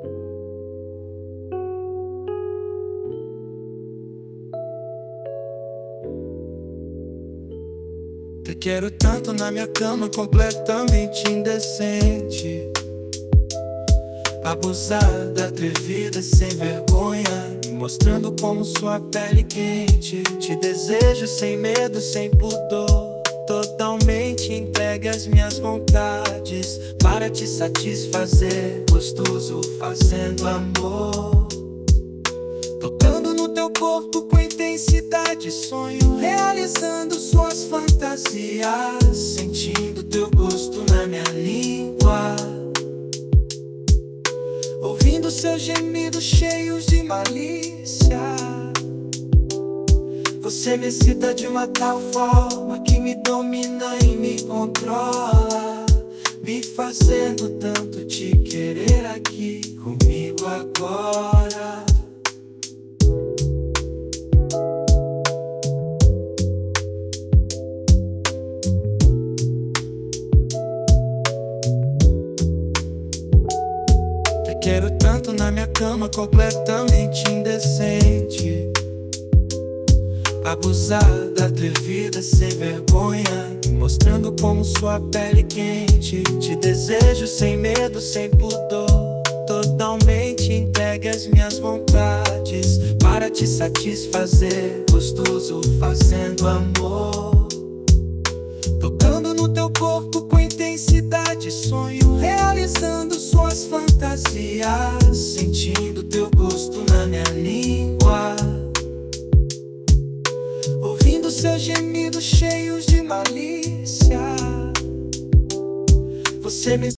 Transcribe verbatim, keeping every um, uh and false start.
Te quero tanto na minha cama, completamente indecente, abusada, atrevida, sem vergonha, me mostrando como sua pele quente. Te desejo sem medo, sem pudor, totalmente entregue às minhas vontades, para te satisfazer, gostoso fazendo amor, tocando no teu corpo com intensidade, sonho realizando suas fantasias, sentindo teu gosto na minha língua, ouvindo seus gemidos cheios de malícia. Você me excita de uma tal forma que me domina e me controla, me fazendo tanto te querer aqui comigo agora. Te quero tanto na minha cama, completamente indecente, abusada, atrevida, sem vergonha, me mostrando como sua pele quente. Te desejo sem medo, sem pudor, totalmente entregue às minhas vontades, para te satisfazer, gostoso fazendo amor, tocando no teu corpo com intensidade, sonho realizando suas fantasias, sentindo teu gosto na minha língua, ouvindo seus gemidos cheios de malícia. Você me